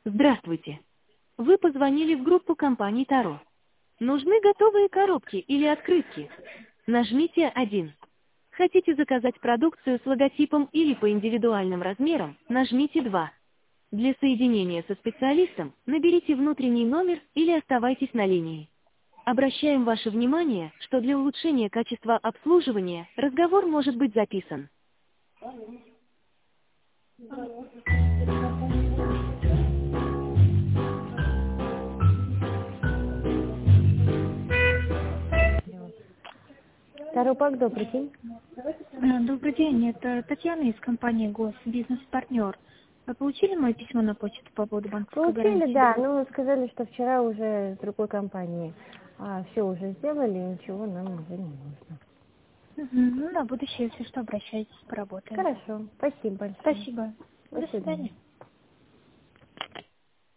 Здравствуйте. Вы позвонили в группу компании Таро. Нужны готовые коробки или открытки? Нажмите 1. Хотите заказать продукцию с логотипом или по индивидуальным размерам? Нажмите 2. Для соединения со специалистом наберите внутренний номер или оставайтесь на линии. Обращаем ваше внимание, что для улучшения качества обслуживания разговор может быть записан. Таропак, добрый день. Добрый день, это Татьяна из компании Госбизнес-партнер. Вы получили мое письмо на почту по поводу банковской Получили, гарантии? да, но сказали, что вчера уже с другой компанией все уже сделали, ничего нам уже не нужно. Ну, на будущее, если что, обращайтесь, поработаем. Хорошо, спасибо большое. Спасибо. До До свидания. свидания.